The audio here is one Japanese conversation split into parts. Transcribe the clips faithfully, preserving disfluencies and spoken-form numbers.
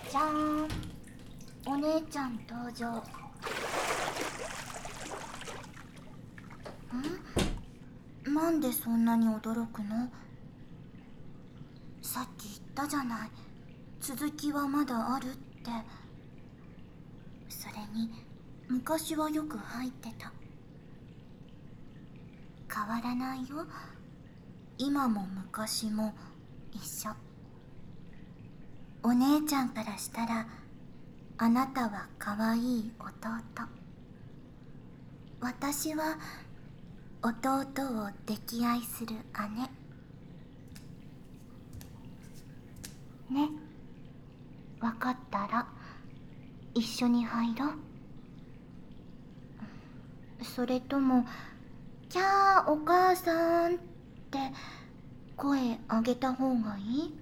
じゃーん、お姉ちゃん登場。ん？なんでそんなに驚くの？さっき言ったじゃない、続きはまだあるって。それに昔はよく入ってた。変わらないよ、今も昔も一緒。お姉ちゃんからしたらあなたは可愛い弟、私は弟を溺愛する姉ね。分かったら一緒に入ろう。それともキャーお母さんって声上げた方がいい？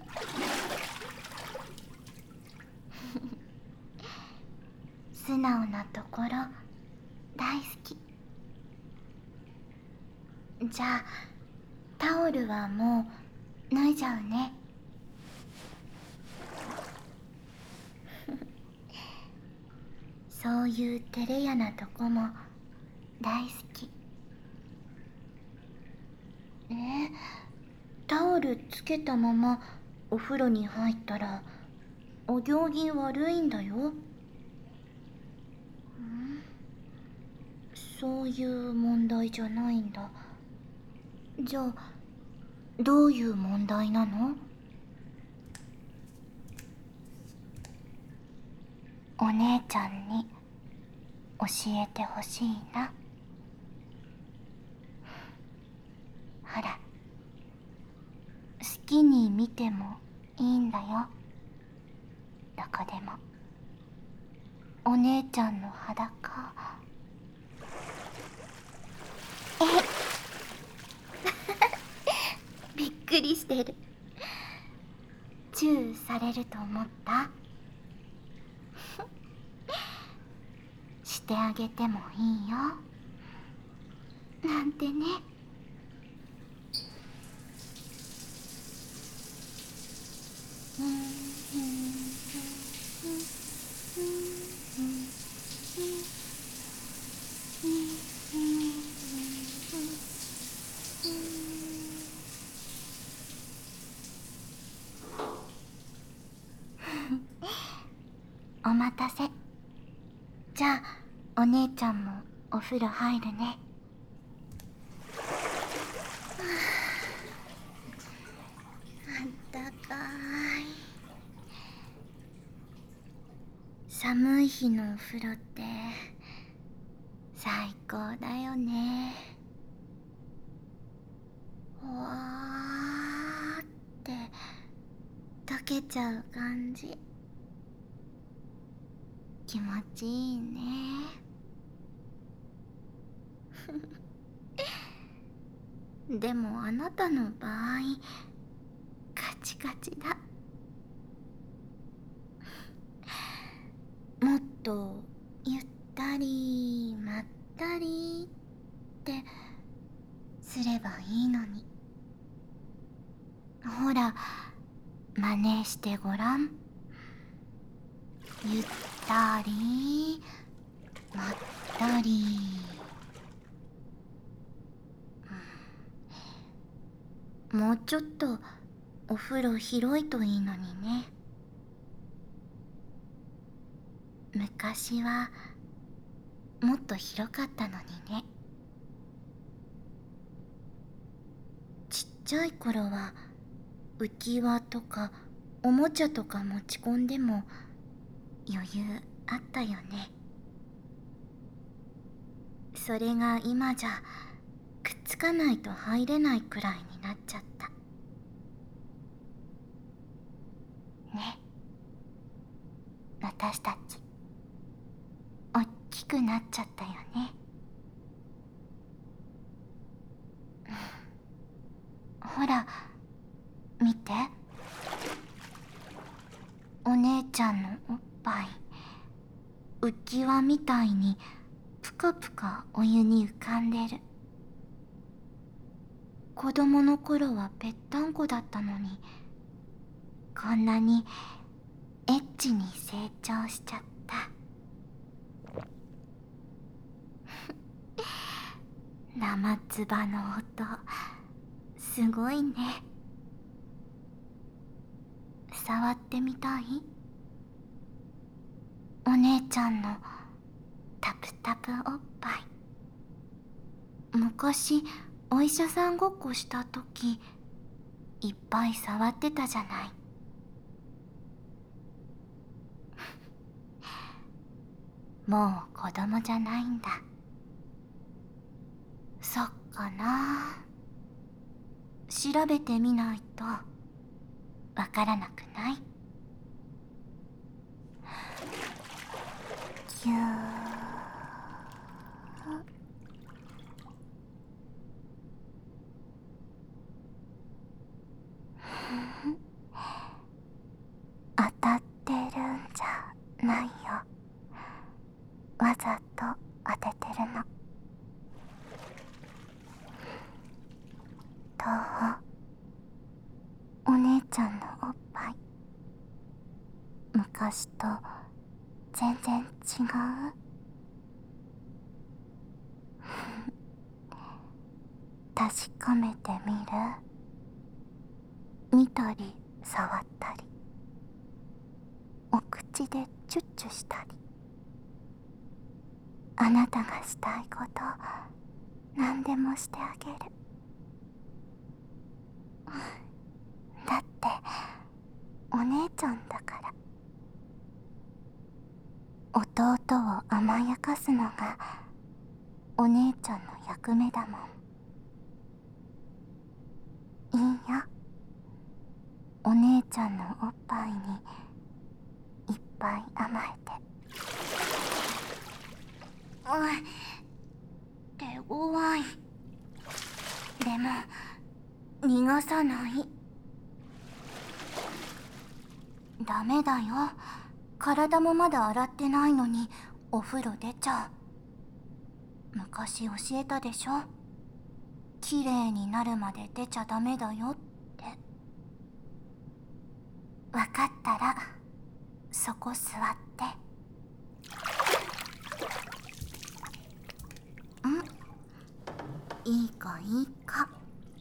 素直なところ大好き。じゃあタオルはもう脱いじゃうね。そういう照れ屋なとこも大好き。え、タオルつけたままお風呂に入ったらお行儀悪いんだよ。ん？そういう問題じゃないんだ。じゃあどういう問題なの？お姉ちゃんに教えてほしいな。ほら、好きに見てもいいんだよ、どこでも。お姉ちゃんの裸。えびっくりしてる。チューされると思った？してあげてもいいよなんてね。お待たせ。じゃあお姉ちゃんもお風呂入るね。あったかい。寒い日のお風呂って最高だよね。ほわーって溶けちゃう感じ、気持ちいいね。でもあなたの場合カチカチだ。もっとゆったりまったりってすればいいのに。ほら真似してごらん。ゆったりまったり、うん、もうちょっとお風呂広いといいのにね。昔はもっと広かったのにね。ちっちゃい頃は浮き輪とかおもちゃとか持ち込んでも余裕あったよね。それが今じゃくっつかないと入れないくらいになっちゃったね。私たちおっきくなっちゃったよね。ほら見て、お姉ちゃんのおっぱい浮き輪みたいにぷかぷかお湯に浮かんでる。子供の頃はぺったんこだったのに、こんなにエッチに成長しちゃった。生唾の音すごいね。触ってみたい？お姉ちゃんのタプタプおっぱい。昔お医者さんごっこした時いっぱい触ってたじゃない。もう子供じゃないんだ。そっかな。調べてみないとわからなくない？ぎゅー。当たってるんじゃないよ。わざと当ててるの。どう？お姉ちゃんのおっぱい昔と全然違う？確かめてみる？見たり触ったりお口でチュッチュしたり、あなたがしたいこと何でもしてあげる。だってお姉ちゃんだから。弟を甘やかすのがお姉ちゃんの役目だもん。いいよ。お姉ちゃんのおっぱいにいっぱい甘えて。おい、手強い。でも逃がさない。ダメだよ。体もまだ洗ってないのにお風呂出ちゃう。昔教えたでしょ。きれいになるまで出ちゃダメだよって。わかったらそこ座って。ん？いいかいいか。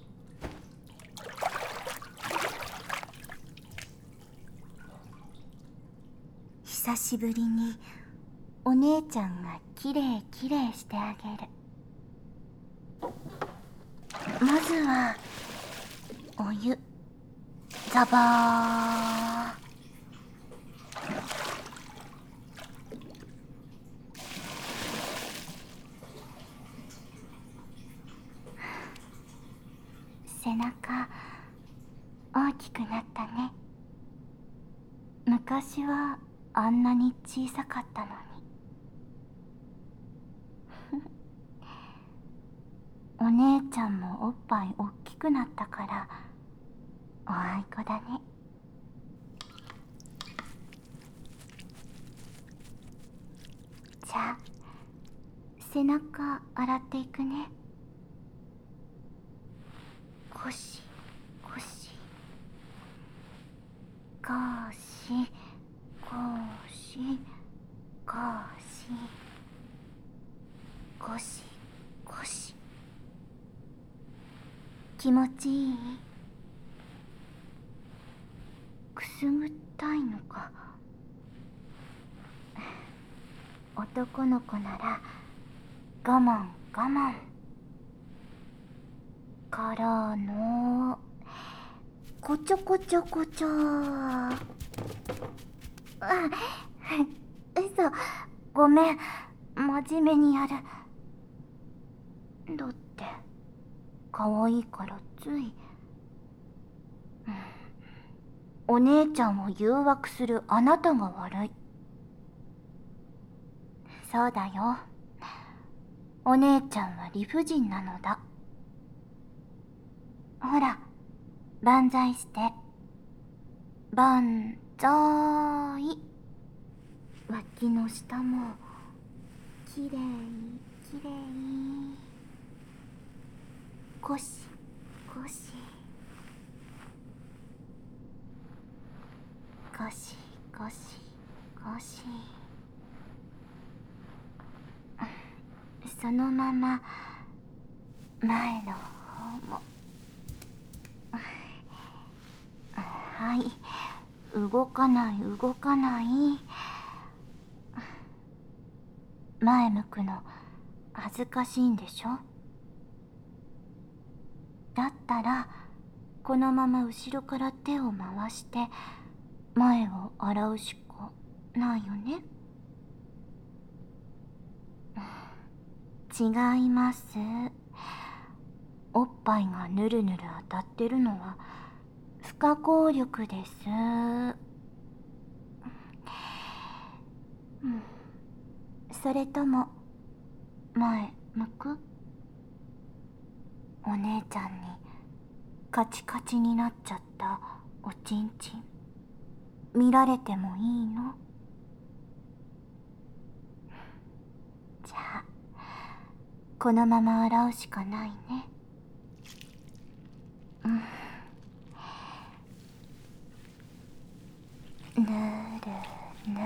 久しぶりにお姉ちゃんがきれいきれいしてあげる。まずはお湯ザバー。背中大きくなったね。昔はあんなに小さかったのに。お姉ちゃんもおっぱい大きくなったからおあいこだね。じゃあ背中洗っていくね。ゴシゴシゴシゴシゴシゴシゴシ。気持ちいい？くすぐったいのか。男の子なら我慢我慢からのこちょこちょこちょ。あ、嘘、ごめん、真面目にやる。だって可愛いからつい。お姉ちゃんを誘惑するあなたが悪い。そうだよ。お姉ちゃんは理不尽なのだ。ほら、万歳して。万歳。脇の下もきれいきれい。ゴシゴシゴシゴシゴシ。そのまま前の方も。はい、動かない動かない。前向くの恥ずかしいんでしょ。だったらこのまま後ろから手を回して前を洗うしかないよね。違います。おっぱいがぬるぬる当たってるのは不可抗力です。うん、それとも前向く？お姉ちゃんにカチカチになっちゃったおちんちん見られてもいいの？じゃあこのまま洗うしかないね。うん、ぬるぬ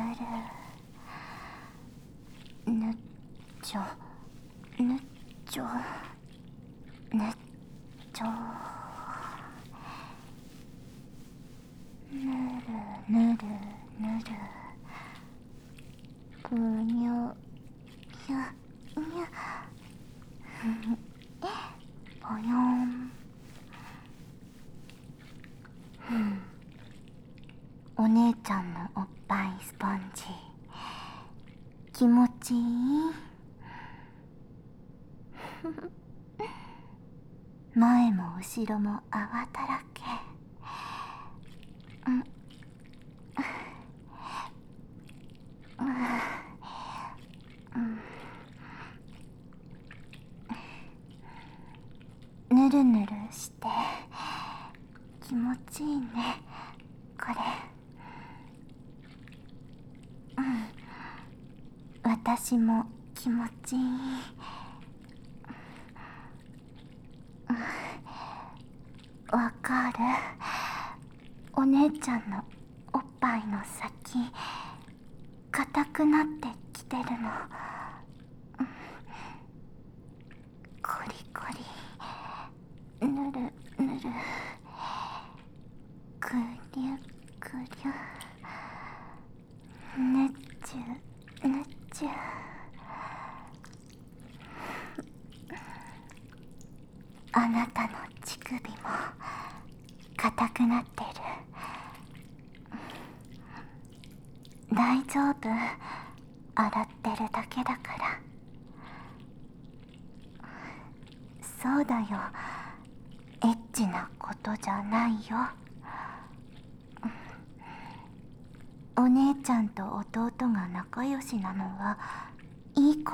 るぬっちょぬっちょぬっちょぬるぬるぬるぷにょひゃにゃぽよん。お姉ちゃんのおっぱいスポンジ気持ちいい？前も後ろも泡だらけ。うんぬるぬるして気持ちいいねこれ。うん、私も気持ちいい。わかる。お姉ちゃんのおっぱいの先硬くなってきてるの。コリコリぬるぬるぐりゅぐりゅぬっちゅぬっちゅ。あなたの乳首も硬くなってる。大丈夫、洗ってるだけだから。そうだよ、エッチなことじゃないよ。お姉ちゃんと弟が仲良しなのはいいこと。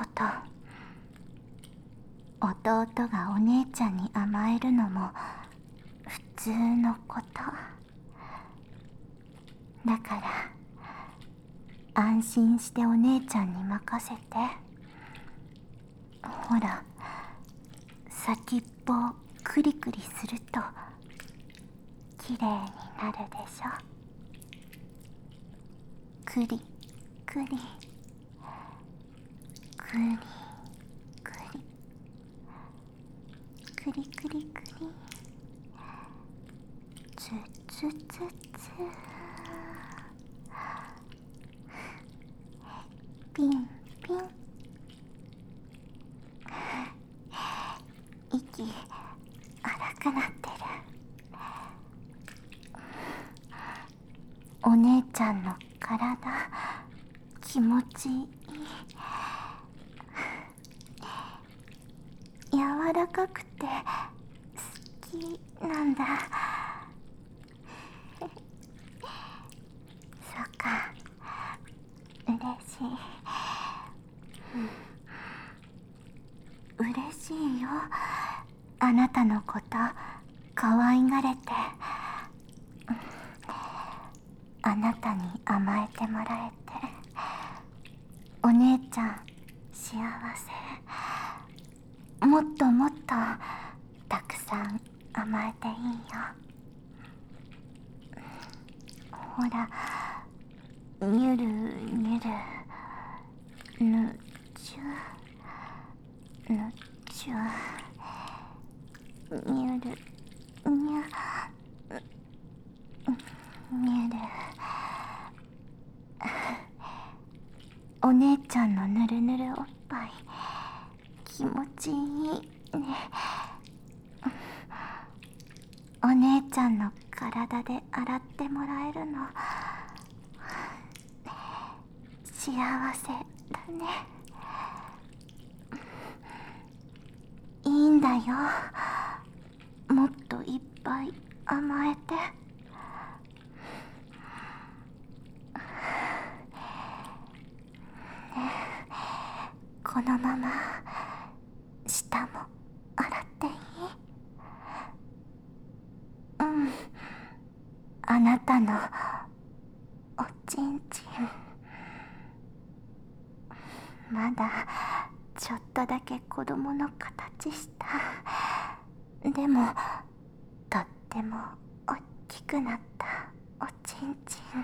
弟がお姉ちゃんに甘えるのも普通のこと。だから安心してお姉ちゃんに任せて。ほら、先っぽをクリクリするときれいになるでしょ。クリクリクリクリクリクリクリツツツツピンピン。息荒くなってる。お姉ちゃんの体気持ちいい。柔らかくて好きなんだ。そっか、嬉しい。嬉しいよ、あなたのこと可愛がれて。あなたに甘えてもらえてお姉ちゃん幸せ。もっともっとたくさん甘えていいよ。ほら、 にゅるにゅる、ぬちゅぬちゅ、にゅるにゅにゅる。お姉ちゃんのぬるぬるおっぱい気持ちいいね。お姉ちゃんの体で洗ってもらえるの幸せだね。いいんだよ、もっといっぱい甘えて。このまま舌も洗っていい？うん、あなたのおちんちんまだちょっとだけ子供の形した。でもとってもおっきくなったおちんちん。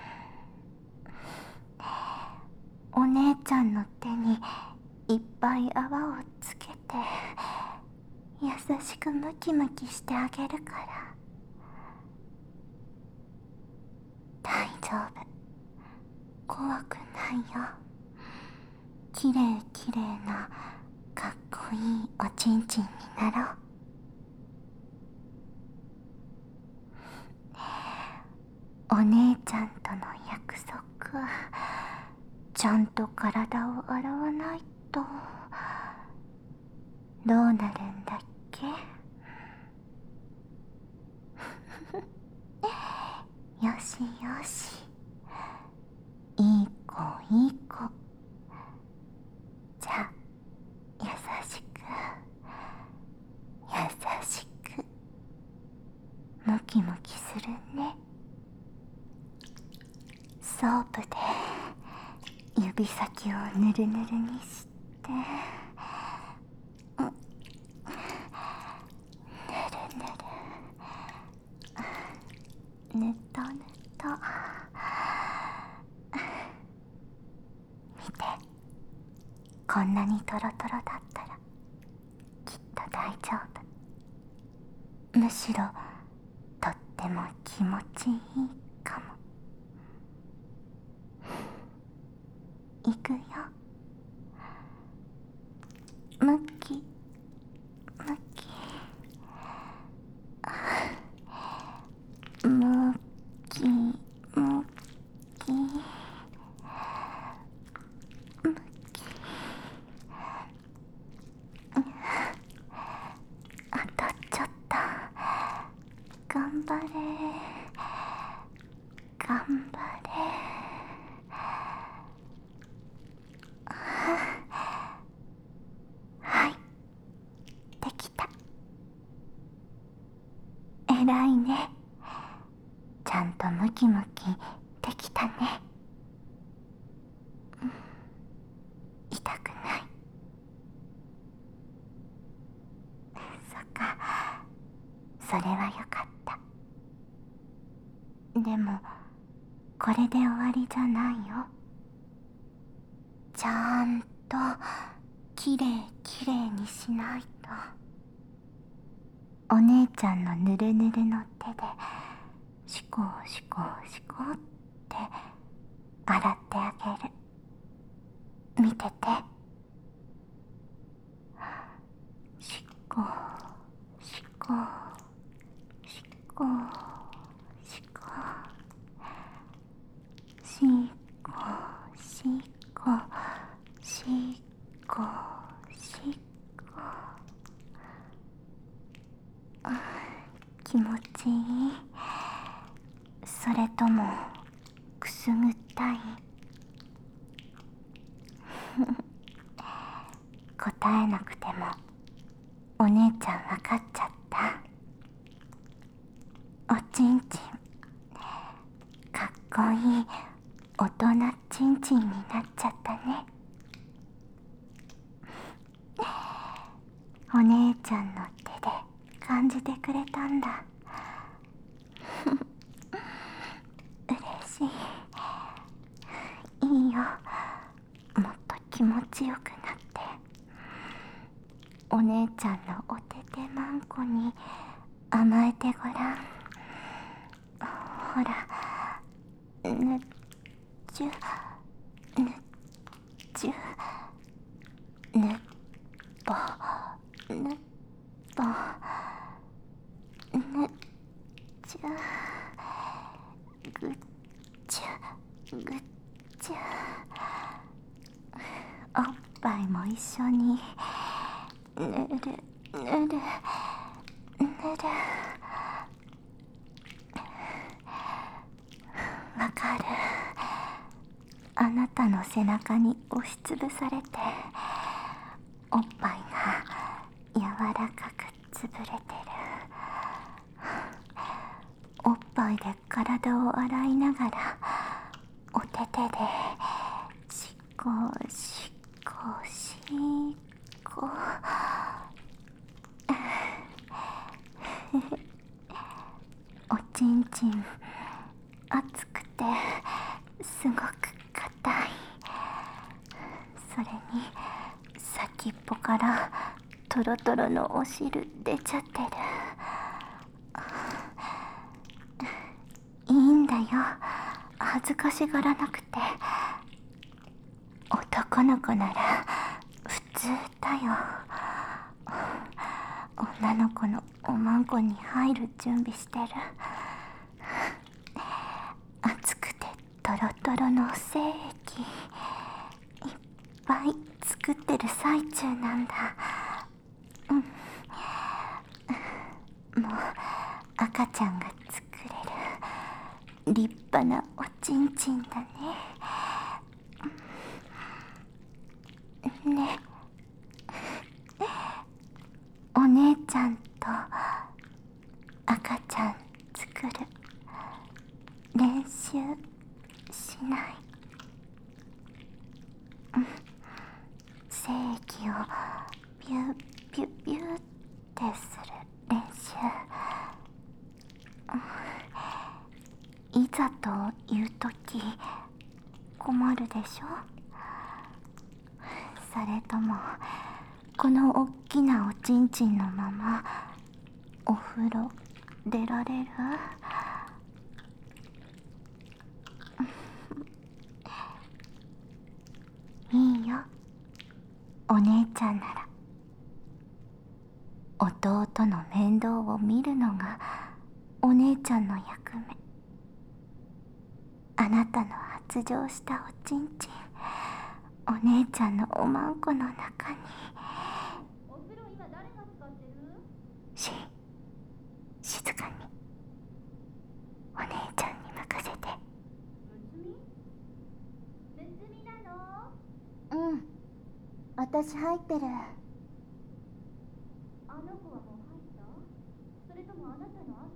お姉ちゃんの手にいっぱい泡をつけて優しくムキムキしてあげるから。大丈夫、怖くないよ。きれいきれいなかっこいいおちんちんになろう。お姉ちゃんとの約束はちゃんと体を洗わないと。どうなるんだっけ？よしよし、いい子いい子。じゃあ優しく優しくムキムキするね。ソープで指先をぬるぬるにして、ぬるぬる、ぬとぬと。見て、こんなにトロトロだったらきっと大丈夫。むしろとっても気持ちいいかも。いくよ。ムキムキ、ムキムキムキ。あとちょっと、頑張れ頑張れ。はい、できた。えらいね、ちゃんとムキムキできたね。痛くない？そっか、それはよかった。でもこれで終わりじゃないよ。ちゃんときれいきれいにしないと。お姉ちゃんのぬるぬるの手でシコシコシコって洗ってあげる。見てて。シコシコシコシコシコシコシコシコ。気持ちいい？それともくすぐったい？答えなくてもお姉ちゃん分かっちゃった。おちんちんかっこいい大人ちんちんになっちゃったね。お姉ちゃんの手で感じてくれたんだ。嬉しい。 気持ちよくなって、お姉ちゃんのおててまんこに甘えてごらん。ほら、ぬっちゅぬっちゅぬっぽぬっぽぬっちゅぐっちゅぐっちゅ。おっぱいも一緒にぬるぬるぬる。わかる。あなたの背中に押しつぶされて、おっぱいが柔らかくつぶれてる。おっぱいで体を洗いながら、お手手でしこしこしこおちんちん熱くてすごく硬い。それに先っぽからトロトロのお汁出ちゃってる。いいんだよ、恥ずかしがらなくて。男の子なら普通だよ。女の子のおまんこに入る準備してる。熱くてトロトロの精液いっぱい作ってる最中なんだ。うん、もう赤ちゃんが作れる立派なおちんちんだね。ね、お姉ちゃんと赤ちゃん作る練習しない？うん、精液をビュッビュッビュッってする練習。うん、いざというとき困るでしょ？それともこのおっきなおちんちんのままお風呂出られる？いいよ、お姉ちゃんなら。弟の面倒を見るのがお姉ちゃんの役目。あなたの発情したおちんちん、お姉ちゃんのおまんこの中に。 お風呂今誰が使ってる？ し、静かに。お姉ちゃんに任せて。 むつみ？むつみなの？ うん、私入ってる。 あの子はもう入った？それともあなたの後？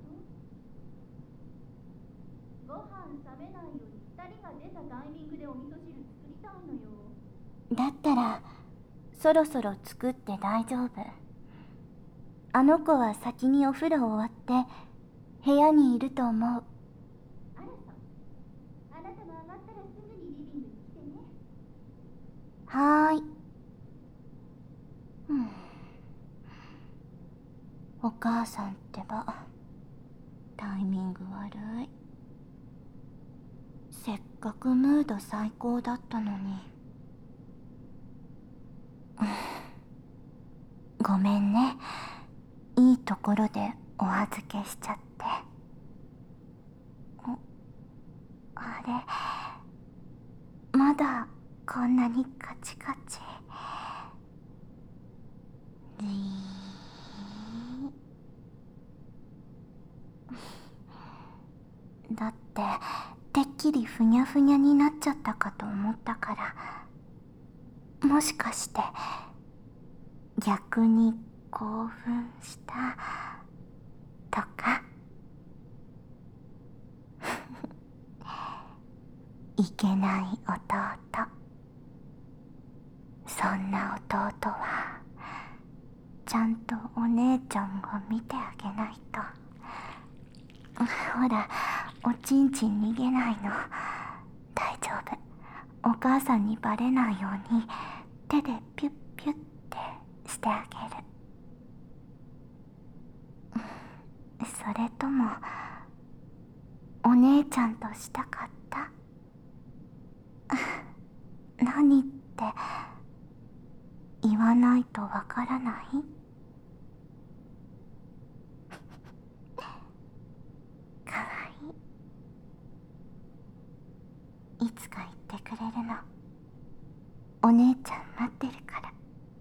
ご飯冷めないようにふたりが出たタイミングでお味噌汁作りたいのよ。 だったらそろそろ作って大丈夫。あの子は先にお風呂終わって部屋にいると思う。 あらさ、あなたも上がったらすぐにリビングに来てね。 はーい。うん、お母さんってばタイミング悪い。せっかくムード最高だったのに。ごめんね、いいところでお預けしちゃって。あれ、まだこんなにカチカチ。リーだっててっきりふにゃふにゃになっちゃったかと思ったから、もしかして逆に興奮したとか？いけない弟。そんな弟はちゃんとお姉ちゃんが見てあげないと。ほら、おちんちん逃げないの。大丈夫、 お母さんにバレないように手でピュッピュッってしてあげる。それともお姉ちゃんとしたかった？何って言わないとわからない？かわいい。いつか言ってくれるの。お姉ちゃん待ってるから。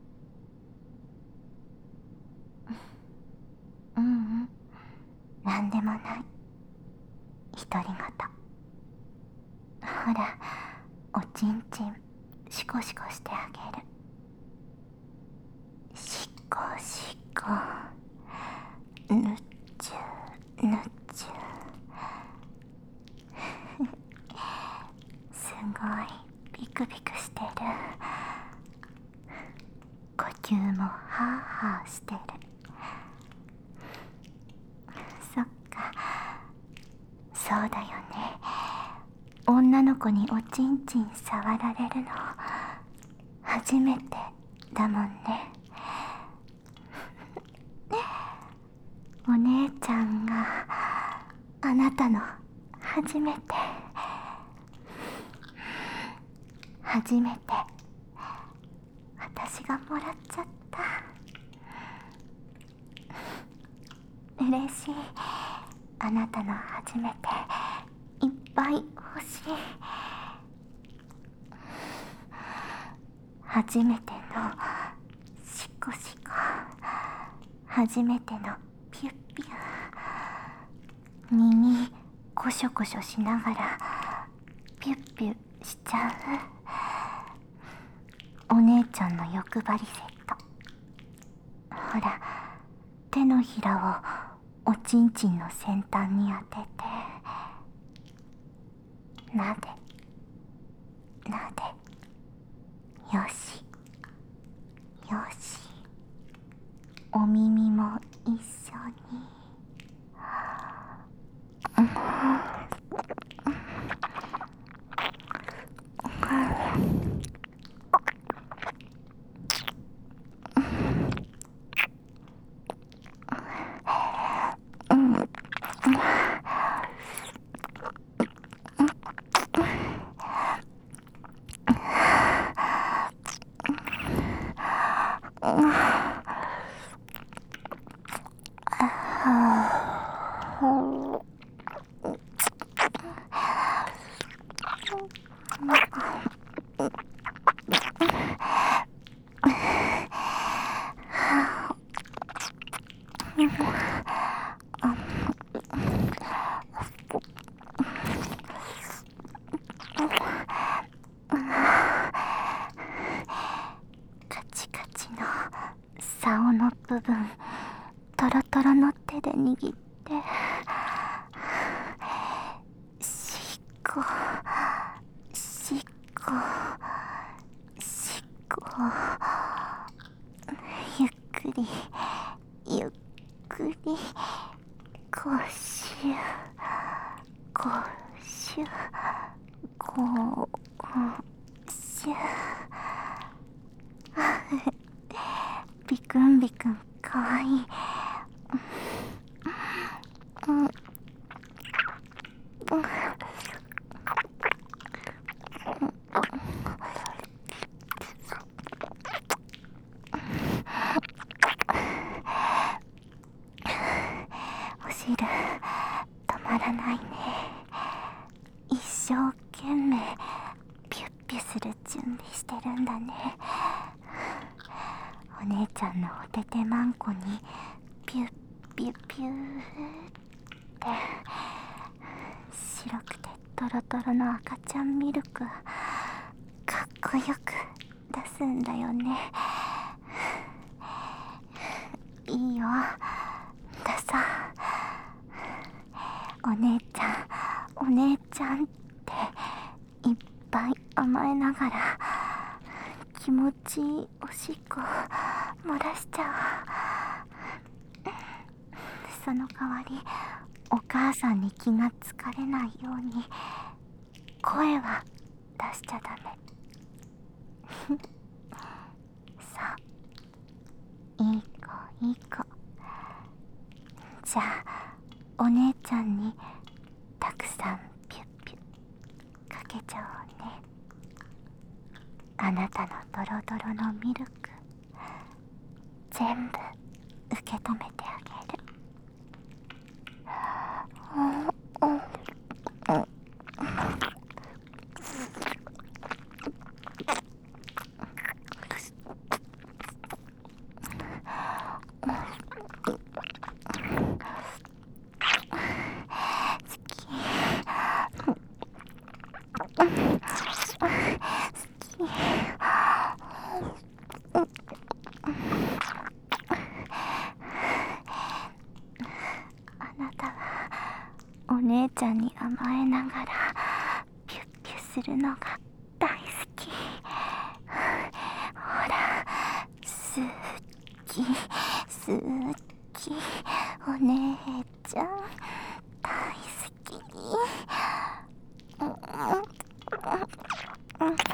ううん、なんでもない。独り言。ほら、おちんちんシコシコしてあげる。シコシコ、ぬっちゅぬっちゅすごいビクビクしてる。呼吸もハーハーしてる。そっか、そうだよね。女の子におちんちん触られるの初めてだもんね。お姉ちゃんがあなたの初めて初めて私がもらっちゃった。嬉しい。あなたの初めていっぱい欲しい。初めてのシコシコ、初めてのピュッピュ、耳コショコショしながらピュッピュしちゃう。お姉ちゃんの欲張りセット。ほら、手のひらをおちんちんの先端に当ててなでなで。よしよし、お耳も一緒に。カチカチの竿の部分、トロトロの手で握ってしっこしっこしっこ、ゆっくりゆっくり、こうしゅこうしゅこうしゅビクンビクンかわいい。うんうんお汁止まらないね。一生懸命ピュッピュする準備してるんだね。お姉ちゃんのおててまんこにピュッピュピューって白くてトロトロの赤ちゃんミルクかっこよく出すんだよね。いいよ、出そう。お姉ちゃんお姉ちゃんっていっぱい甘えながら気持ちいいおしっこ漏らしちゃう。その代わりお母さんに気がつかれないように声は出しちゃダメ。 いい子。じゃあお姉ちゃんにたくさんピュッピュッかけちゃおうね。あなたのドロドロのミルク全部受け止めてあげる。うんうんうんあなたはお姉ちゃんに甘えながらピュッピュするのが大好き。ほら、好き好き、お姉ちゃん大好きに。うんうんうん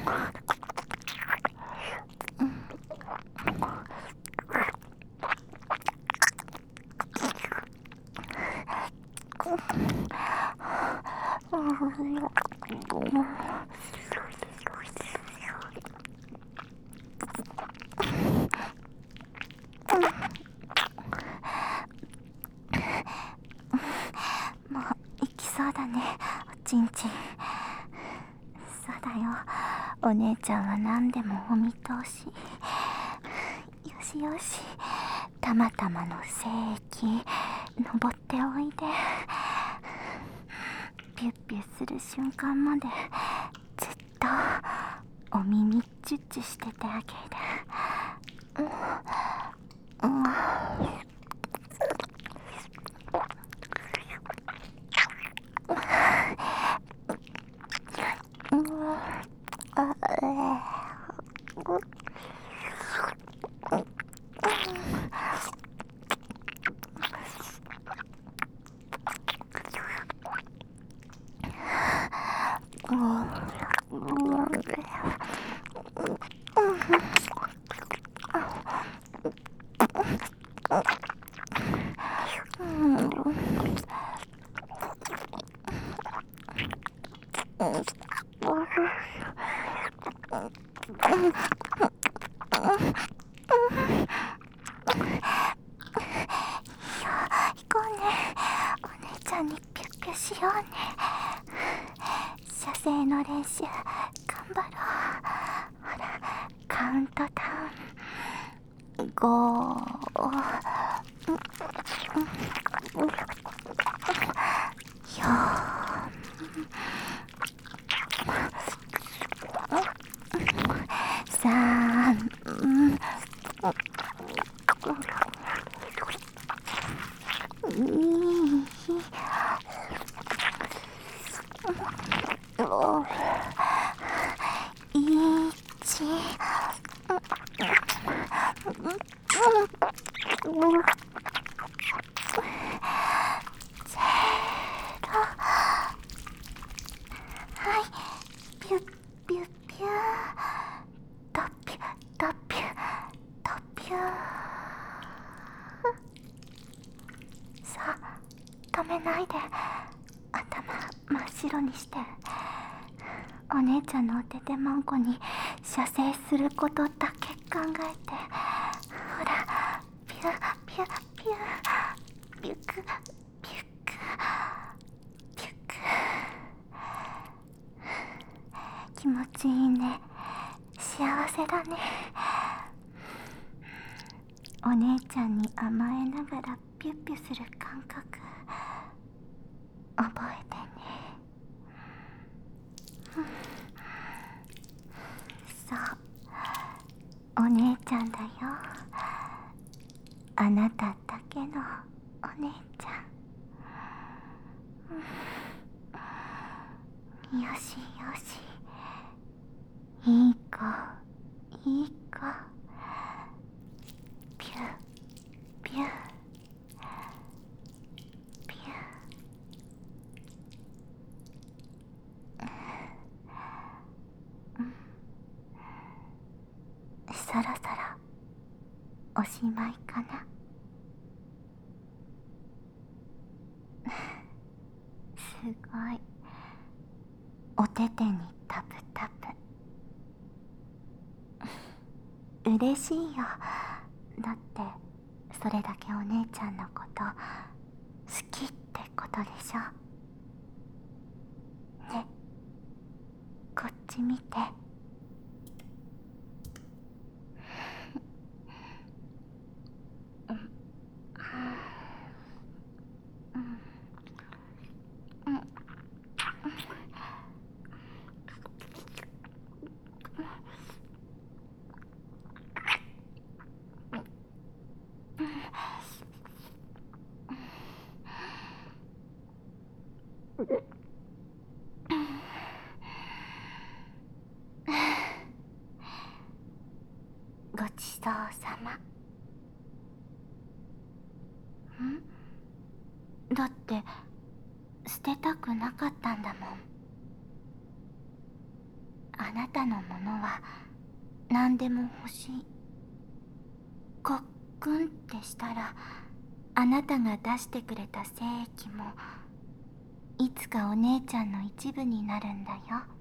もう行きそうだね、おちんちん。そうだよ、お姉ちゃんは何でもお見通し。よしよし、たまたまの聖域登っておいで。ピュッピュする瞬間までずっとお耳チュッチュしててあげる。うんうん行こうね、お姉ちゃんにピュッピュしようね。射精の練習頑張ろう。ほら、カウントダウンごーよーさんにいちはい、ピュッピュッピュードピュドピュドピュー。さあ、止めないで、頭真っ白にして。お姉ちゃんのお手手まんこに射精することだけ考えて。ほら、ピュピュピュピュクピュクピュク。気持ちいいね、幸せだね。お姉ちゃんに甘えながらピュッピュする感覚覚えてね。そう、お姉ちゃんだよ、あなただけのお姉ちゃん。よしよし、いい子いい子。ピュピュピュ。そろそろおしまいかな。 ごい。お手手にタプタプ。嬉しいよ。だってそれだけお姉ちゃんのこと好きってことでしょ。ね、こっち見て。ごちそうさま。ん？だって捨てたくなかったんだもん。あなたのものは何でも欲しい。コックンってしたらあなたが出してくれた精液もいつかお姉ちゃんの一部になるんだよ。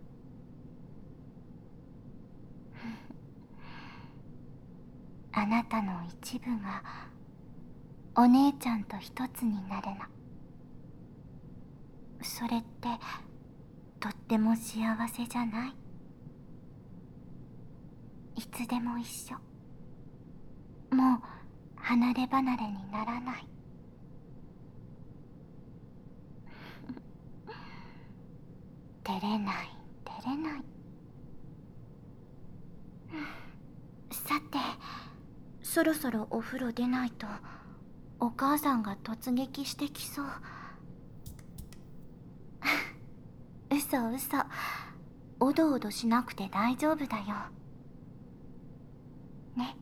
あなたの一部がお姉ちゃんと一つになるの。それってとっても幸せじゃない？いつでも一緒。もう離れ離れにならない。照れない照れない。さて、そろそろお風呂出ないとお母さんが突撃してきそう。嘘嘘、おどおどしなくて大丈夫だよ。ね、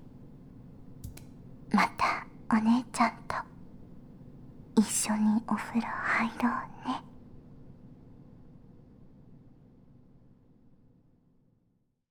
またお姉ちゃんと一緒にお風呂入ろうね。